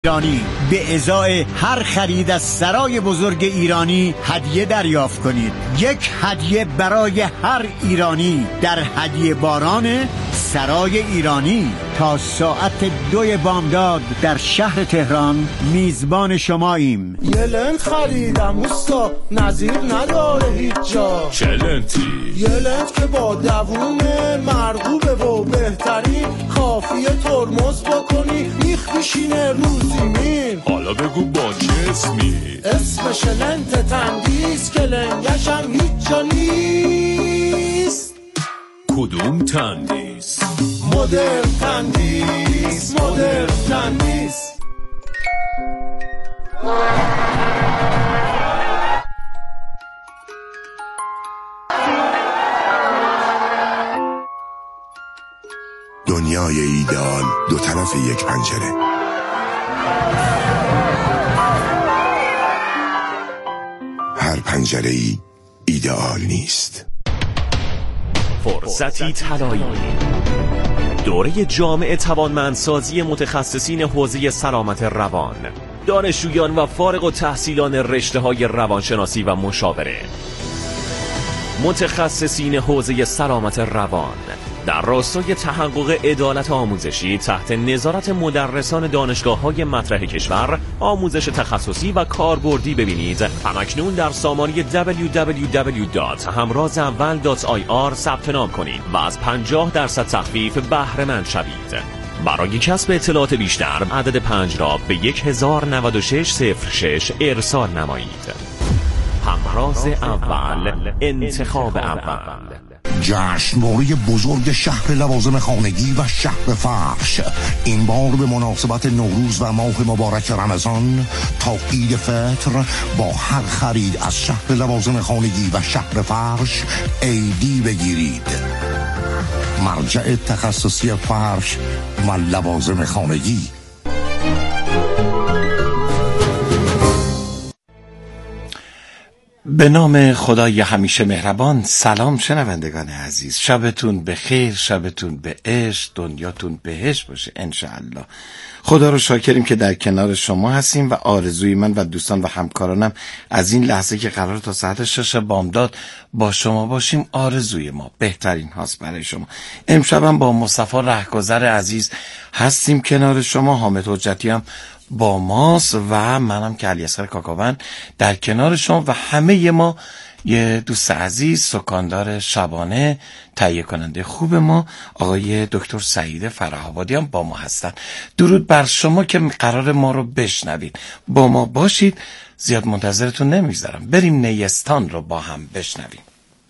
ایرانی به ازای هر خرید از سرای بزرگ ایرانی هدیه دریافت کنید. یک هدیه برای هر ایرانی در هدیه باران سرای ایرانی. تا ساعت 2 بامداد در شهر تهران میزبان شماییم. یه لنت خریدم اوستا، نظیر نداره هیچ جا. چه لنتی؟ یه لنت که با دوونه مرغوبه و بهترین، کافیه ترمز بکنی میخ میشینه رو زمین. حالا بگو با چه اسمی؟ اسمش لنت تندیس که لنگشم هیچ جا نیست. کدوم تندیس؟ مدرن تندیس، مدرن تندیس. دنیای ایدئال دو طرف یک پنجره. هر پنجره ای ایدئال نیست. فرصتی طلایی. دوره جامع توانمندسازی متخصصین حوزه سلامت روان، دانشجویان و فارغ التحصیلان رشته‌های روانشناسی و مشاوره، متخصصین حوزه سلامت روان در راستای تحقق عدالت آموزشی تحت نظارت مدرسان دانشگاه‌های مطرح کشور آموزش تخصصی و کاربردی ببینید. همکنون در سامانه www.hamrazaval.ir ثبت نام کنید و از 50% تخفیف بهره مند شوید. برای کسب اطلاعات بیشتر عدد 5 را به 109606 ارسال نمایید. همراز اول، انتخاب اول. جشنواره بزرگ شهر لوازم خانگی و شهر فرش این بار به مناسبت نوروز و ماه مبارک رمضان تا عید فطر با هر خرید از شهر لوازم خانگی و شهر فرش عیدی بگیرید. مرجع تخصصی فرش و لوازم خانگی. به نام خدای همیشه مهربان. سلام شنوندگان عزیز، شبتون به خیر، شبتون به عشق، دنیاتون بهشت باشه انشاءالله. خدا رو شاکریم که در کنار شما هستیم و آرزوی من و دوستان و همکارانم از این لحظه که قرار تا ساعت 6 بامداد با شما باشیم، آرزوی ما بهترین هاست برای شما. امشبم با مصطفی رهگذر عزیز هستیم کنار شما، حامد حجتی هم با ماست و منم که علیاصغر کاکاوند در کنار شما و همه ما یه دوست عزیز سکاندار شبانه تهیه کننده خوب ما آقای دکتر سعید فره‌آبادی هم با ما هستن. درود بر شما که قرار ما رو بشنوید، با ما باشید. زیاد منتظرتون نمیذارم، بریم نیستان رو با هم بشنویم.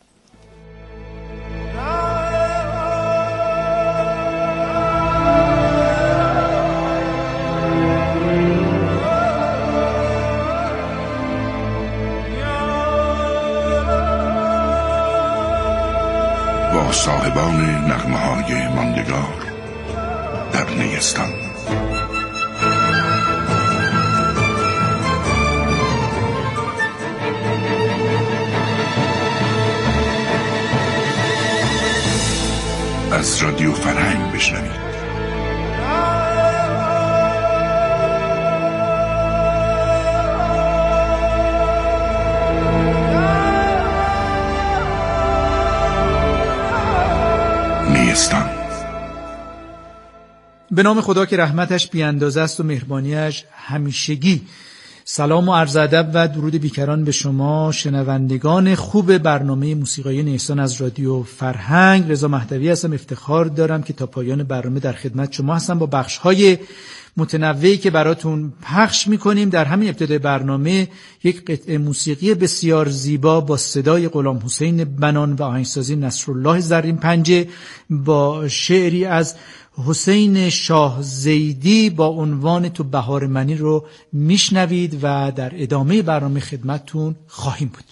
با صاحبان نغمه‌های ماندگار در نیستان. از رادیو فرهنگ بشنوید. نیستان. به نام خدا که رحمتش بی‌اندازه است و مهربانیش همیشگی. سلام و عرض ادب و درود بیکران به شما شنوندگان خوب برنامه موسیقی نیستان از رادیو فرهنگ. رضا مهدوی هستم، افتخار دارم که تا پایان برنامه در خدمت شما هستم با بخش‌های متنوعی که براتون پخش می‌کنیم. در همین ابتدای برنامه یک قطعه موسیقی بسیار زیبا با صدای غلام حسین بنان و آهنگسازی نصرالله زرین پنجه با شعری از حسین شاه زیدی با عنوان تو بهار منی رو میشنوید و در ادامه برنامه خدمتتون خواهیم بود.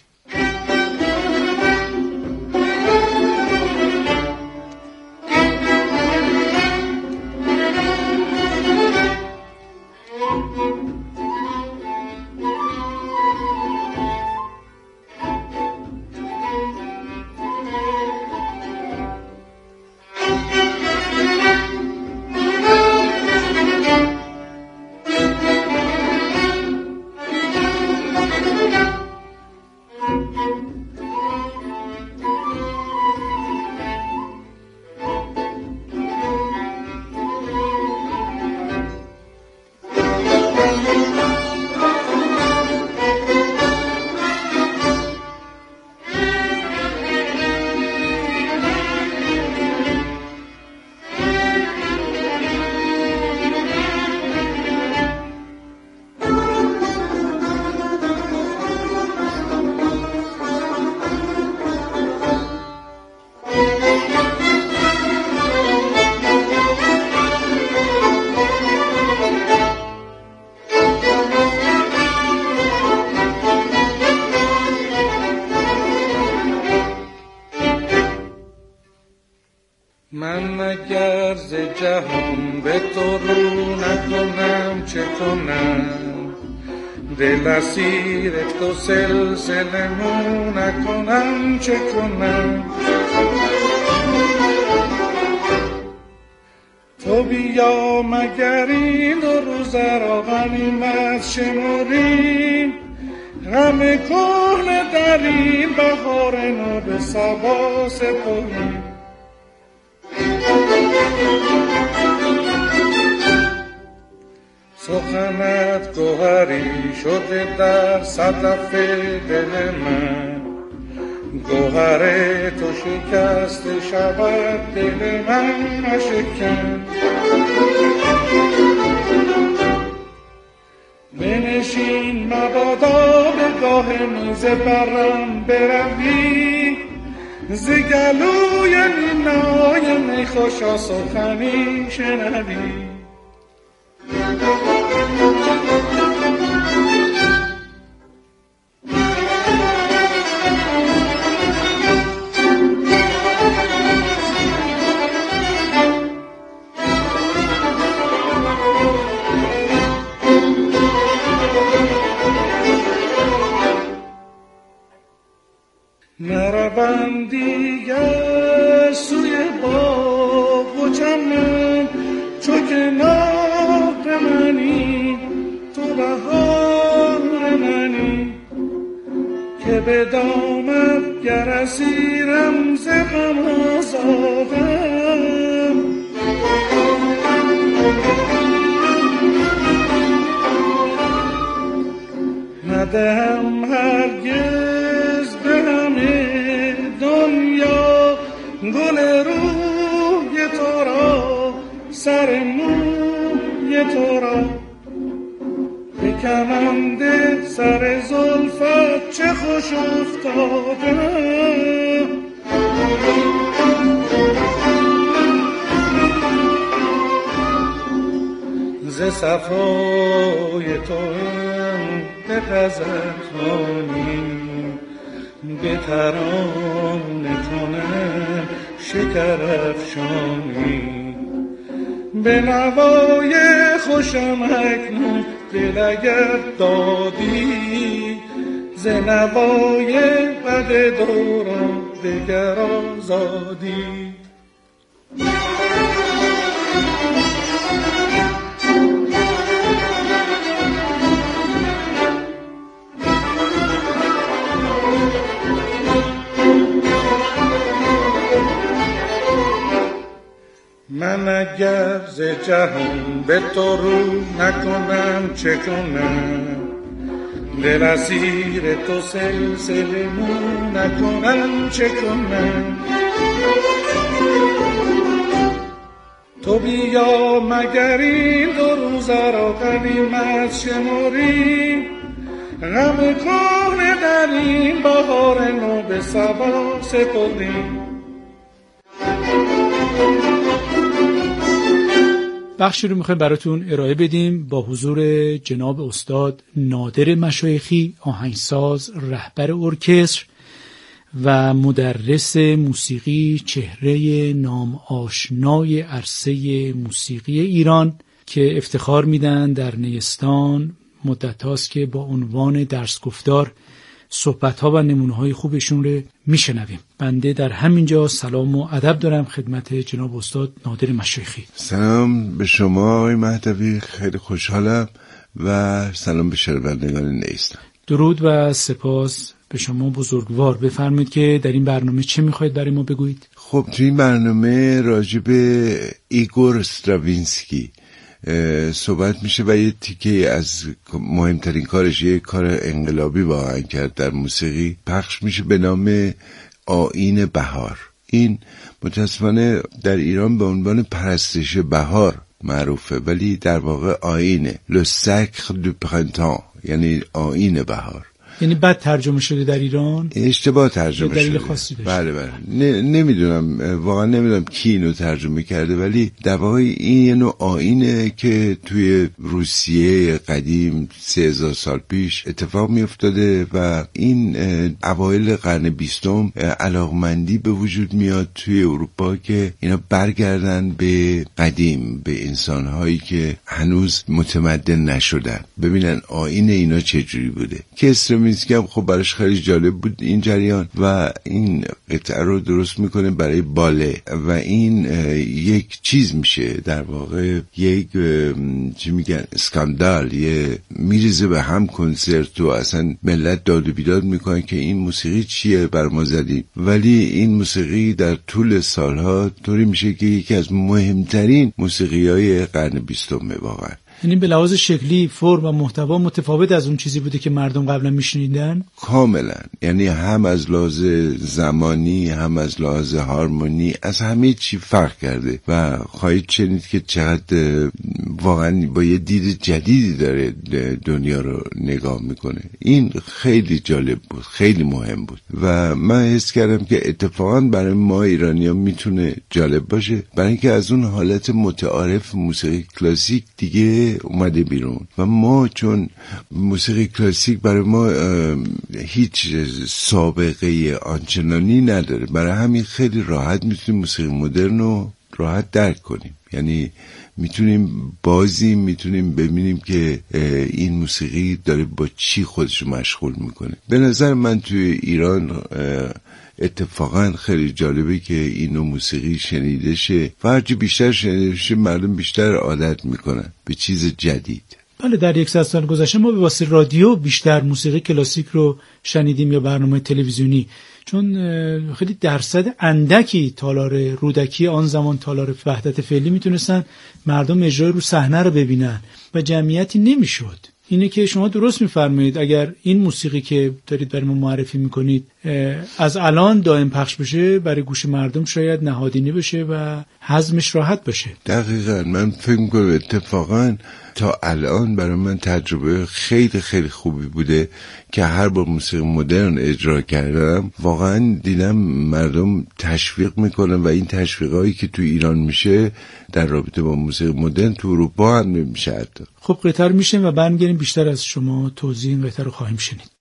نکنم دل اسیر تو سلسله مو نکنم چه کنم تو بیا مگر این دو روز را غنیمت شمری غم کهنه در این بهار نو به صبا سپری سخنت گوهری شده در صدف دل من گوهر تو شکسته شود دل من نشکن بنشین مبادا به گاه میز برم بروی ز گلوی نینای می خوشا سخنی شنوی نروم دیگر سوی باغ و چمن چو کنار منی تو بهار منی که به دامت گر اسیرم ز غم آزادم ندهم هرگز به همه دنیا گل روی تو را سر موی تو را به کمند سر زلفت چه خوش افتادم ز صفای تو به غزل خوانیم به ترانه کنم شکر افشانی به نوای خوشم اکنون دل اگر دادی ز نوای بد دوران دگر آزادی من اگر ز جهان به تو رو نکنم چه کنم دل اسیر تو سلسله مو نکنم چه کنم تو بیا مگر این دو روز را غنیمت شمری غم کهنه در این بهار نو به صبا سپریم بخشی رو میخوایم براتون ارائه بدیم با حضور جناب استاد نادر مشایخی، آهنگساز، رهبر ارکستر و مدرس موسیقی، چهره نام آشنای عرصه موسیقی ایران که افتخار میدن در نیستان مدت هاست که با عنوان درس گفتار صحبت‌ها و نمونه‌های خوبشون رو میشنویم. بنده در همینجا سلام و ادب دارم خدمت جناب استاد نادر مشایخی. سلام به شما آقای مهدوی، خیلی خوشحالم و سلام به شنوندگان نیستان. درود و سپاس به شما بزرگوار. بفرمایید که در این برنامه چه میخواید برای ما بگویید؟ خب تو این برنامه راجع به ایگور استراوینسکی صحبت میشه و یه تیکه از مهمترین کارش، یه کار انقلابی واقعا کرد در موسیقی، پخش میشه به نام آیین بهار. این متاسفانه در ایران به عنوان پرستش بهار معروفه، ولی در واقع آیینه، le sacre du printemps، یعنی آیین بهار. یعنی بد ترجمه شده در ایران؟ اشتباه ترجمه شده. دلیل خاصی داشت؟ بله. نمیدونم، واقعا نمیدونم کی اینو ترجمه کرده، ولی در واقع این یه نوع آیینه که توی روسیه قدیم 3000 سال پیش اتفاق میافتاده و این اوایل قرن 20 علاقمندی به وجود میاد توی اروپا که اینا برگردن به قدیم، به انسانهایی که هنوز متمدن نشدن، ببینن آیین اینا چجوری بوده. که استراوینسکی هم خب براش خیلی جالب بود این جریان و این قطعه رو درست میکنه برای باله و این یک چیز میشه، در واقع یک چی میگن اسکاندال، یه میریزه به هم کنسرت و اصلا ملت داد و بیداد میکنن که این موسیقی چیه بر ما زدیم. ولی این موسیقی در طول سالها طوری میشه که یکی از مهمترین موسیقی‌های قرن 20 واقعا. یعنی به لحاظ شکلی، فرم و محتوا متفاوت از اون چیزی بوده که مردم قبلا میشنیدن؟ کاملا. یعنی هم از لحاظ زمانی، هم از لحاظ هارمونی، از همه چی فرق کرده و خواهید شنید که چقدر واقعا با یه دید جدیدی داره دنیا رو نگاه میکنه. این خیلی جالب بود، خیلی مهم بود و من حس کردم که اتفاقا برای ما ایرانی ها میتونه جالب باشه، برای اینکه از اون حالت متعارف موسیقی کلاسیک دیگه اومده بیرون و ما چون موسیقی کلاسیک برای ما هیچ سابقه آنچنانی نداره، برای همین خیلی راحت میتونیم موسیقی مدرن رو راحت درک کنیم. یعنی میتونیم ببینیم که این موسیقی داره با چی خودشو مشغول میکنه. به نظر من توی ایران اتفاقا خیلی جالبه که اینو موسیقی شنیده شه و هرچی بیشتر شنیده شه مردم بیشتر عادت میکنن به چیز جدید. بله، در 100 سال گذشته ما به واسطه رادیو بیشتر موسیقی کلاسیک رو شنیدیم یا برنامه تلویزیونی، چون خیلی درصد اندکی تالار رودکی آن زمان، تالار وحدت فعلی، میتونستن مردم اجرای رو صحنه رو ببینن و جمعیتی نمیشد. اینه که شما درست میفرمایید، اگر این موسیقی که دارید برای ما معرفی میکنید از الان دائم پخش بشه، برای گوش مردم شاید نهادینه بشه و هضمش راحت بشه. دقیقاً. من فکر میکنم اتفاقاً تا الان برای من تجربه خیلی خیلی خوبی بوده که هر بار موسیقی مدرن اجرا کردم واقعا دیدم مردم تشویق میکنن و این تشویقایی که تو ایران میشه در رابطه با موسیقی مدرن تو اروپا هم میشه. خب قطعه رو میشیم و برمیگردیم بیشتر از شما توضیح این قطعه رو خواهیم شنید.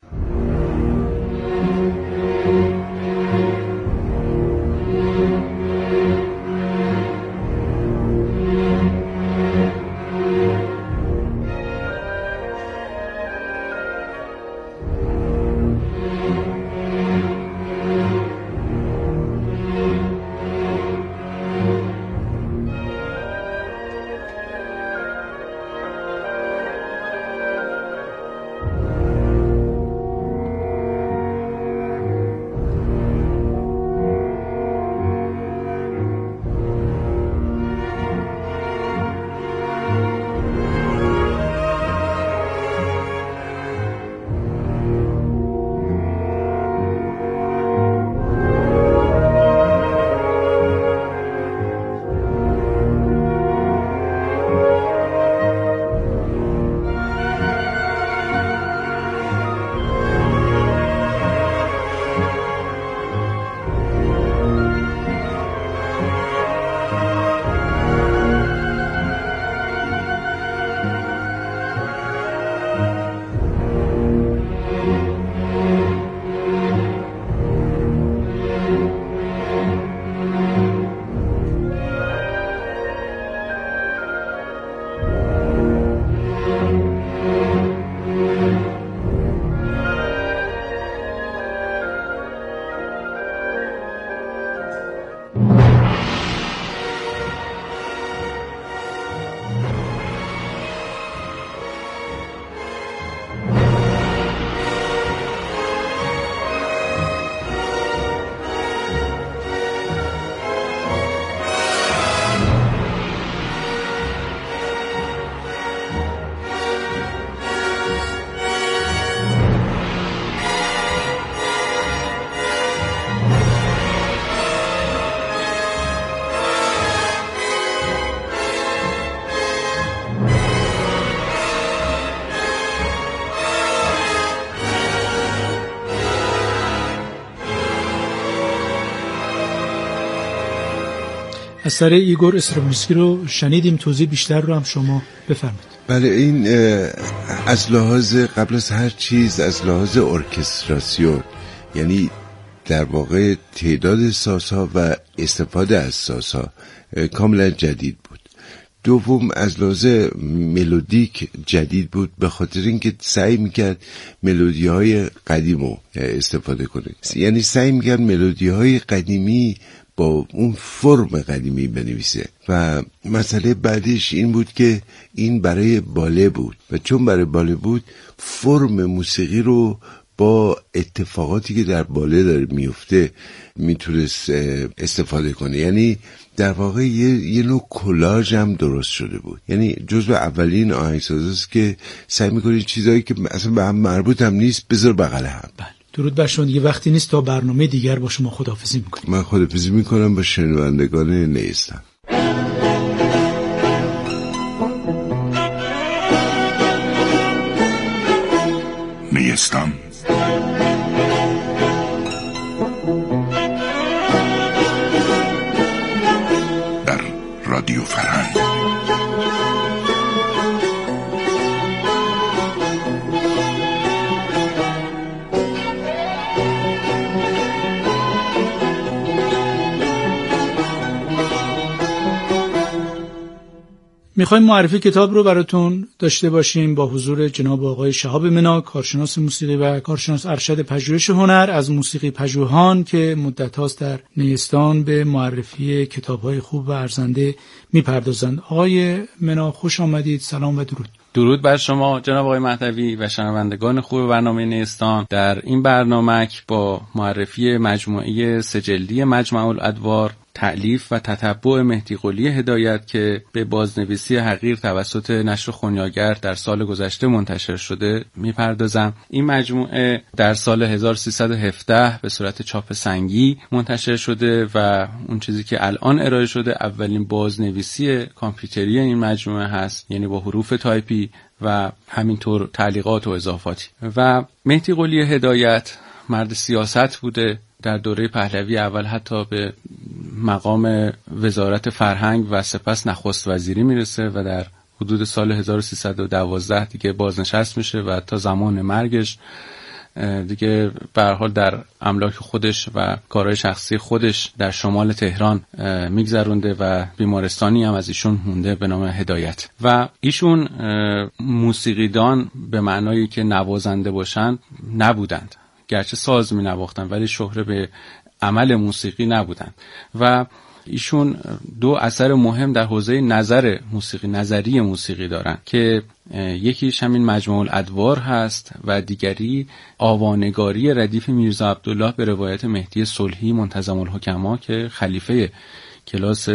اثر ایگور استراوینسکی رو شنیدیم، توضیح بیشتر رو هم شما بفرمایید. بله، این از لحاظ قبل از هر چیز از لحاظ ارکستراسیون، یعنی در واقع تعداد سازها و استفاده از سازها کاملا جدید بود. دوم از لحاظ ملودیک جدید بود، به خاطر اینکه سعی میکرد ملودی های قدیم رو استفاده کنه، یعنی سعی میکرد ملودی های قدیمی با اون فرم قدیمی بنویسه. و مسئله بعدش این بود که این برای باله بود و چون برای باله بود فرم موسیقی رو با اتفاقاتی که در باله داره میفته میتونست استفاده کنه. یعنی در واقع یه نوع کلاژ هم درست شده بود. یعنی جزو اولین آهنگسازاست که سعی میکنه چیزایی که اصلا به هم مربوط هم نیست بذار بغل هم. بله، درود بر شما. دیگه وقتی نیست تا برنامه دیگر با شما خداحافظی میکنیم. من خداحافظی میکنم با شنوندگان نیستم. نیستم در رادیو فرهنگ. میخوایم معرفی کتاب رو براتون داشته باشیم با حضور جناب آقای شهاب منا، کارشناس موسیقی و کارشناس ارشد پژوهش هنر از موسیقی پژوهان که مدت هاست در نیستان به معرفی کتاب‌های خوب و ارزنده میپردازند. آقای منا خوش آمدید، سلام و درود. درود بر شما جناب آقای مهدوی و شنوندگان خوب برنامه نیستان. در این برنامه با معرفی مجموعه سجلی مجمع الادوار تألیف و تتبع مهدی قلی هدایت که به بازنویسی حقیر توسط نشر خونیاگر در سال گذشته منتشر شده میپردازم. این مجموعه در سال 1317 به صورت چاپ سنگی منتشر شده و اون چیزی که الان ارائه شده اولین بازنویسی کامپیوتری این مجموعه هست، یعنی با حروف تایپی و همینطور تعلیقات و اضافاتی. و مهدی قلی هدایت مرد سیاست بوده. در دوره پهلوی اول حتی به مقام وزارت فرهنگ و سپس نخست وزیری میرسه و در حدود سال 1312 دیگه بازنشست میشه و تا زمان مرگش دیگه به هر حال در املاک خودش و کارهای شخصی خودش در شمال تهران میگذرونده و بیمارستانی هم از ایشون مونده به نام هدایت. و ایشون موسیقیدان به معنایی که نوازنده باشند نبودند، گرچه ساز می نواختن ولی شهره به عمل موسیقی نبودن. و ایشون دو اثر مهم در حوزه نظری موسیقی دارن که یکیش همین مجمع الادوار هست و دیگری آوانگاری ردیف میرزا عبدالله به روایت مهدی صلحی منتظم الحکما که خلیفه کلاس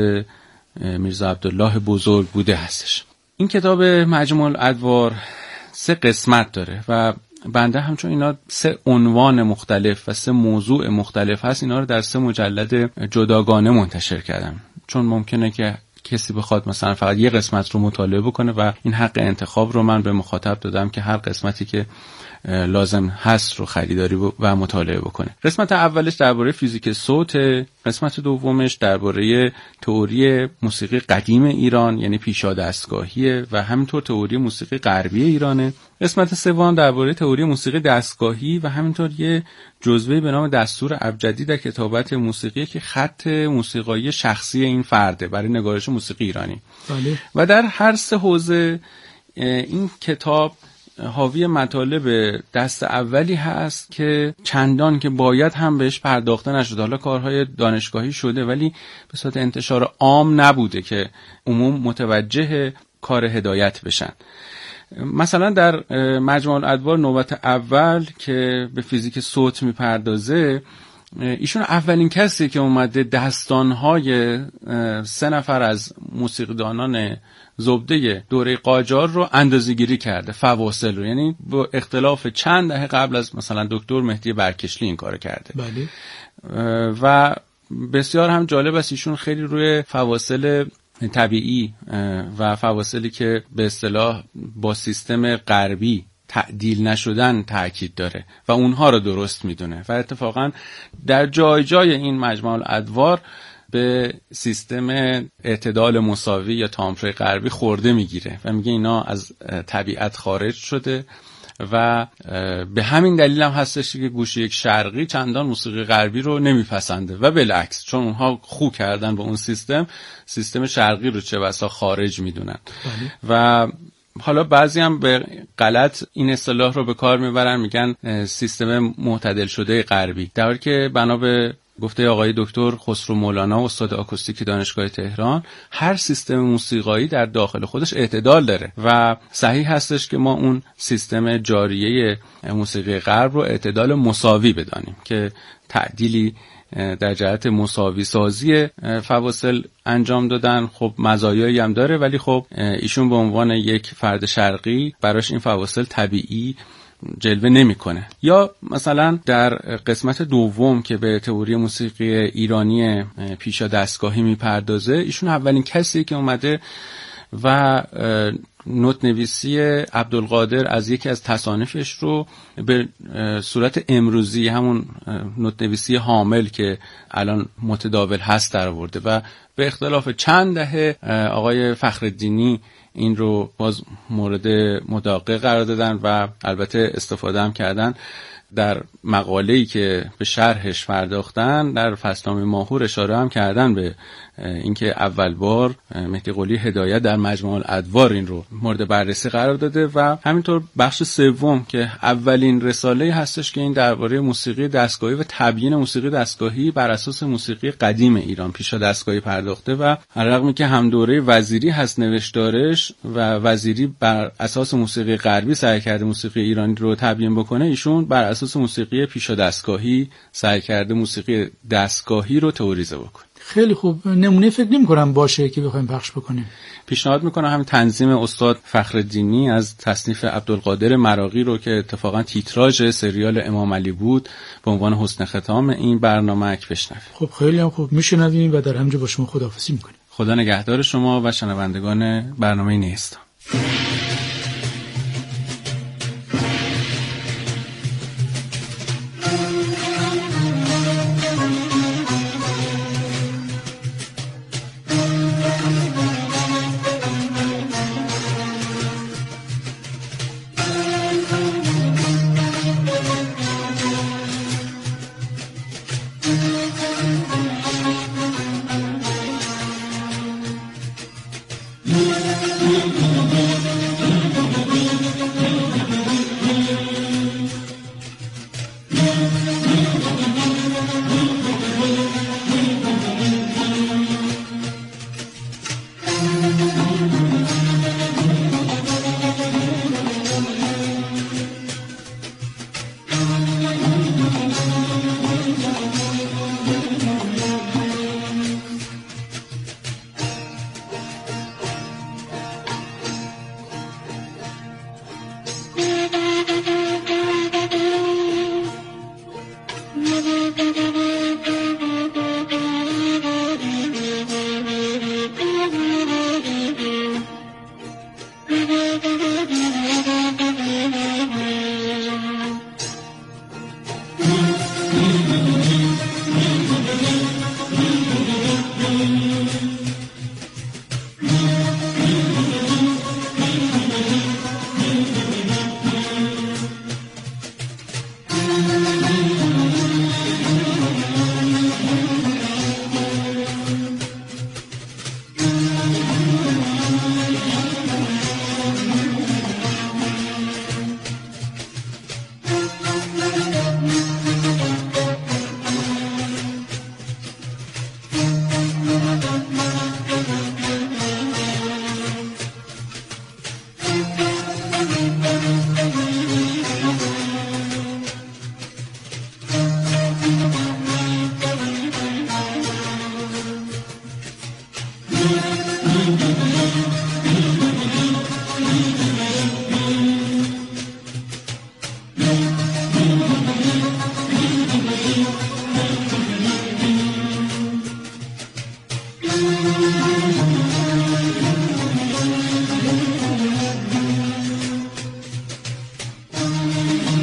میرزا عبدالله بزرگ بوده هستش. این کتاب مجمع الادوار 3 قسمت داره و بنده همچون اینا 3 عنوان مختلف و 3 موضوع مختلف هست، اینا رو در 3 مجلد جداگانه منتشر کردم، چون ممکنه که کسی بخواد مثلا فقط یه قسمت رو مطالعه بکنه و این حق انتخاب رو من به مخاطب دادم که هر قسمتی که لازم هست رو خریداری و مطالعه بکنه. قسمت اولش درباره فیزیک صوت، قسمت دومش درباره تئوری موسیقی قدیم ایران یعنی پیشا دستگاهیه و همینطور تئوری موسیقی غربی ایرانه. قسمت سوم درباره تئوری موسیقی دستگاهی و همینطور یه جزوه به نام دستور ابجدی در کتابت موسیقی که خط موسیقایی شخصی این فرده برای نگارش موسیقی ایرانی. بله. و در هر 3 حوزه این کتاب حاوی مطالب دست اولی هست که چندان که باید هم بهش پرداخته نشده. حالا کارهای دانشگاهی شده ولی به صورت انتشار عام نبوده که عموم متوجه کار هدایت بشن. مثلا در مجمع الادوار نوبت اول که به فیزیک صوت میپردازه، ایشون اولین کسی که اومده دستانهای 3 نفر از موسیقیدانان زبده دوره قاجار رو اندازه‌گیری کرده، فواصل رو، یعنی با اختلاف چند دهه قبل از مثلا دکتر مهدی برکشلی این کارو کرده. بله. و بسیار هم جالب است ایشون خیلی روی فواصل طبیعی و فواصلی که به اصطلاح با سیستم غربی تعدیل نشدن تأکید داره و اونها رو درست میدونه و اتفاقا در جای جای این مجمع الادوار به سیستم اعتدال مساوی یا تامپره غربی خورده میگیره و میگه اینا از طبیعت خارج شده و به همین دلیل هم هستش که گوشه یک شرقی چندان موسیقی غربی رو نمیپسنده و بالعکس، چون اونها خو کردن با اون سیستم شرقی رو چه بسا خارج میدونن. و حالا بعضی هم به غلط این اصطلاح رو به کار میبرن، میگن سیستم معتدل شده غربی، در حالی که بنا به گفته آقای دکتر خسرو مولانا استاد آکوستیک دانشگاه تهران، هر سیستم موسیقایی در داخل خودش اعتدال داره و صحیح هستش که ما اون سیستم جاریه موسیقی غرب رو اعتدال مساوی بدانیم که تعدیلی در جهت مساوی سازی فواصل انجام دادن. خب مزایایی هم داره، ولی خب ایشون به عنوان یک فرد شرقی براش این فواصل طبیعی جلوه نمیکنه. یا مثلا در قسمت دوم که به تئوری موسیقی ایرانی پیشا دستگاهی میپردازه، ایشون اولین کسیه که اومده و نوت نویسی عبدالقادر از یکی از تصانیفش رو به صورت امروزی، همون نوت نویسی حامل که الان متداول هست، در آورده و به اختلاف چند دهه آقای فخرالدینی این رو باز مورد مداقه قرار دادن و البته استفاده هم کردن. در مقاله‌ای که به شرحش پرداختن در فصلنامه ماهور اشاره هم کردن به اینکه اول بار مهدی قلی هدایت در مجمع الادوار این رو مورد بررسی قرار داده و همینطور بخش سوم که اولین رساله هستش که این درباره موسیقی دستگاهی و تبیین موسیقی دستگاهی بر اساس موسیقی قدیم ایران پیشا دستگاهی پرداخته و علاوه که هم دوره وزیری هست نوشتارش و وزیری بر اساس موسیقی غربی سعی کرده موسیقی ایرانی رو تبیین بکنه، ایشون بر اساس موسیقی پیشا دستگاهی سعی کرده موسیقی دستگاهی رو تئوریزه بکنه. خیلی خوب. نمونه فکر نمی‌کنم باشه که بخوایم پخش بکنیم. پیشنهاد میکنم همین تنظیم استاد فخرالدینی از تصنیف عبدالقادر مراغی رو که اتفاقا تیتراژ سریال امام علی بود به عنوان حسن ختام این برنامه اک بشنویم. خب خیلی هم خوب، میشنویم و در همینجا با شما خداحافظی میکنیم. خدا نگهدار شما و شنوندگان برنامه نیستان.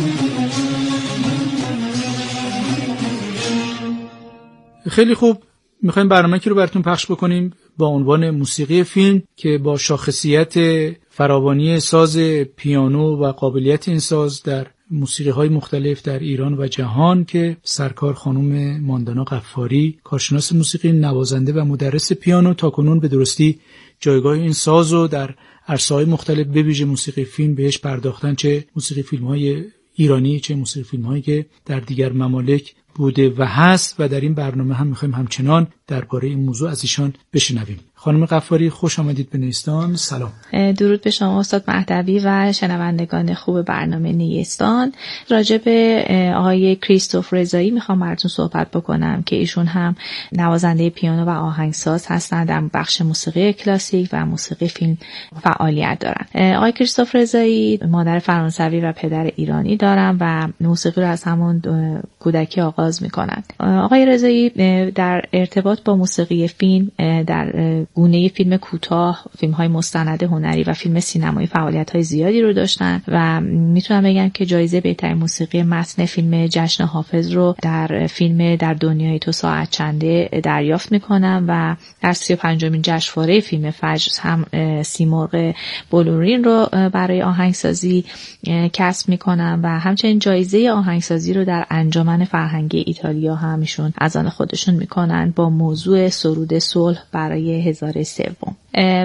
خیلی خوب. میخوایم برنامه‌ای رو براتون پخش بکنیم با عنوان موسیقی فیلم که با شاخصیت فراوانی ساز پیانو و قابلیت این ساز در موسیقی‌های مختلف در ایران و جهان که سرکار خانم ماندانا غفاری، کارشناس موسیقی، نوازنده و مدرس پیانو، تاکنون به درستی جایگاه این ساز رو در عرصه‌های مختلف به ویژه موسیقی فیلم بهش پرداختن، چه موسیقی فیلم‌های ایرانی چه موسیقی فیلم‌هایی که در دیگر ممالک بوده و هست و در این برنامه هم می‌خوایم همچنان درباره این موضوع از ایشان بشنویم. خانم غفاری خوش آمدید به نیستان. سلام. درود به شما استاد مهدوی و شنوندگان خوب برنامه نیستان. راجع به آقای کریستوف رضایی میخوام براتون صحبت بکنم که ایشون هم نوازنده پیانو و آهنگساز هستن، در بخش موسیقی کلاسیک و موسیقی فیلم فعالیت دارن. آقای کریستوف رضایی مادر فرانسوی و پدر ایرانی دارن و موسیقی رو از همون کودکی آغاز میکنن. آقای رضایی در ارتباط با موسیقی فیلم در گونه فیلم کوتاه، فیلم‌های مستند هنری و فیلم سینمایی فعالیت‌های زیادی رو داشتن و میتونم بگم که جایزه بهترین موسیقی متن فیلم جشن حافظ رو در فیلم در دنیای تو ساعت چنده دریافت میکنن و در 35مین جشنواره فیلم فجر هم سیمرغ بلورین رو برای آهنگسازی کسب میکنن و همچنین جایزه آهنگسازی رو در انجمن فرهنگی ایتالیا همشون از آن خودشون میکنن با موضوع سرود صلح برای هزاره سوم.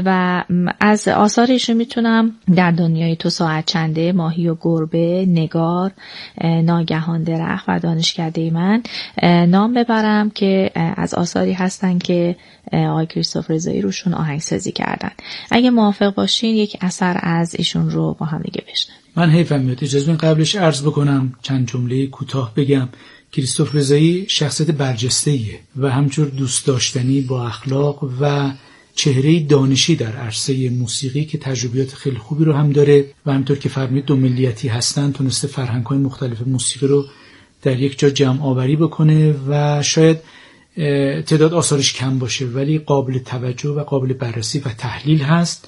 و از آثارشون میتونم در دنیای تو ساعت چنده، ماهی و گربه، نگار، ناگهان درخت و دانشکده من نام ببرم که از آثاری هستن که آقای کریستوف رضایی روشون آهنگسازی کردن. اگه موافق باشین یک اثر از ایشون رو با هم دیگه بشنویم. من حیفم میاد اجازه قبلش عرض بکنم چند جمله کوتاه بگم. کریستوف رضایی شخصیت برجسته‌ایه و همچنین دوست داشتنی، با اخلاق و چهره دانشی در عرصه موسیقی که تجربیات خیلی خوبی رو هم داره و همطور که فرمودید دو ملیتی هستن، تونسته فرهنگ‌های مختلف موسیقی رو در یک جا جمع آوری بکنه و شاید تعداد آثارش کم باشه ولی قابل توجه و قابل بررسی و تحلیل هست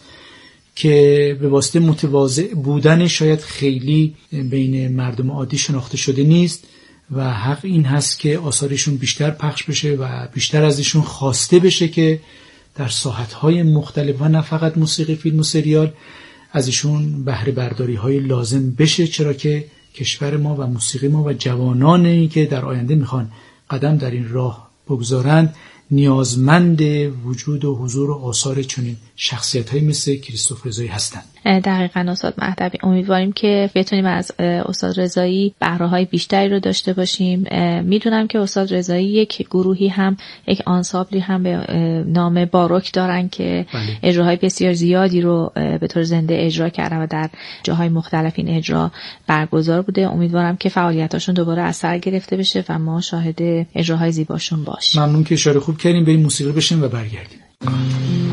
که به واسطه متواضع بودن شاید خیلی بین مردم عادی شناخته شده نیست و حق این هست که آثارشون بیشتر پخش بشه و بیشتر ازشون خواسته بشه که در ساحت‌های مختلف و نه فقط موسیقی فیلم و سریال ازشون بهره برداری‌های لازم بشه، چرا که کشور ما و موسیقی ما و جوانانی که در آینده میخوان قدم در این راه بگذارند نیازمند وجود و حضور و آثار چنین شخصیت‌هایی مثل کریستوف رضایی هستند. دقیقاً استاد مهدوی، امیدواریم که بتونیم از استاد رضایی بهره‌های بیشتری رو داشته باشیم. میدونم که استاد رضایی یک گروهی هم، یک آنسامبلی هم به نام باروک دارن که اجراهای بسیار زیادی رو به طور زنده اجرا کردن و در جاهای مختلف این اجرا برگزار بوده. امیدوارم که فعالیتاشون دوباره اثر گرفته بشه و ما شاهد اجراهای زیباشون باشیم. ممنون که اشاره خوب کردیم. بریم موسیقی بشیم و برگردیم.